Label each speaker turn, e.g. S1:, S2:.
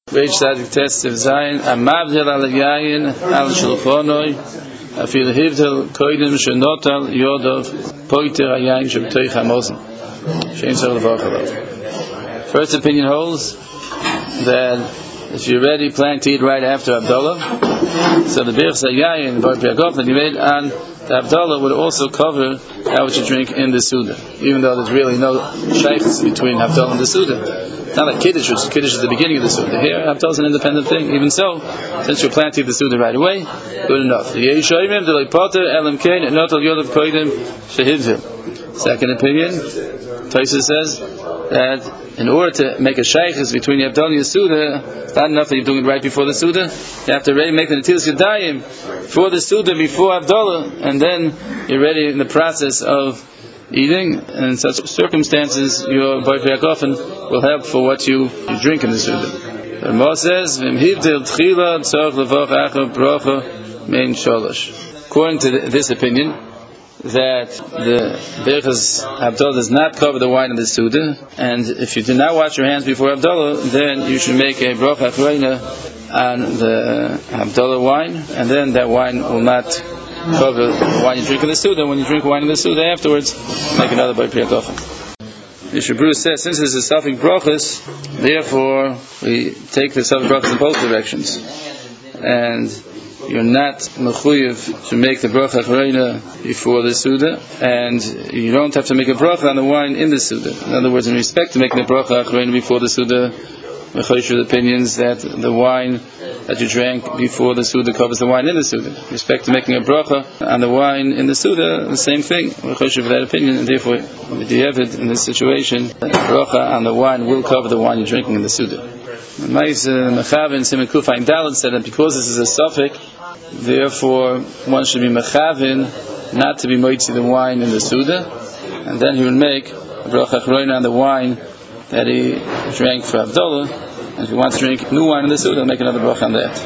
S1: Reich Tzadik Test of Zayin, Amavdil al Yayin al Shulchanoi, Afil Hivdil Koidim Shenotal Yodov Poiter Hayayin Shebtoich HaMozen. Shem Tzor Levachalav. First opinion holds that if you're ready, planning to eat right after Abdullah, so the Birch Zayin, Bar Piakov, that you made on the Abdullah would also cover that which you drink in the Suda, even though there's really no shaykhs between Abdullah and the Suda. Not like Kiddush, which Kiddush is the beginning of the Suda. Here, Abdullah is an independent thing. Even so, since you're planning to eat the Suda right away, good enough. Second opinion, Tosfos says that in order to make a shaykhs between the Abdullah and the Suda, it's not enough that you're doing it right before the Suda. You have to already make the Netilas Yadayim for the Suda before Abdullah, and then you're ready in the process of eating, and in such circumstances your Bar Piakofen will help for what you drink in the Suda. The Ramah says, according to this opinion, that the Birchas Abdullah does not cover the wine in the Suda, and if you do not wash your hands before Abdullah, then you should make a bracha achreina on the Abdullah wine, and then that wine will not cover the wine you drink in the Suda. When you drink wine in the Suda afterwards, make another Bar Piakofen. Yeshua Bruce says, since this is suffix brachas, therefore we take the suffix brachas in both directions, and you're not mechuyev to make the bracha achreina before the Suda, and you don't have to make a bracha on the wine in the Suda. In other words, in respect to making the bracha achreina before the Suda, Mechosher's opinions that the wine that you drank before the Suda covers the wine in the Suda. With respect to making a bracha on the wine in the Suda, the same thing. Mechosher for that opinion, and therefore, in this situation, the bracha on the wine will cover the wine you're drinking in the Suda. Mechavin Siman Kuf Ayin Daled said that because this is a suffix, therefore one should be mechavin not to be moitzi the wine in the Suda, and then he would make a bracha achreina on the wine that he drank for Abdullah, and if he wants to drink new wine in the Suda, he'll make another bracha on that.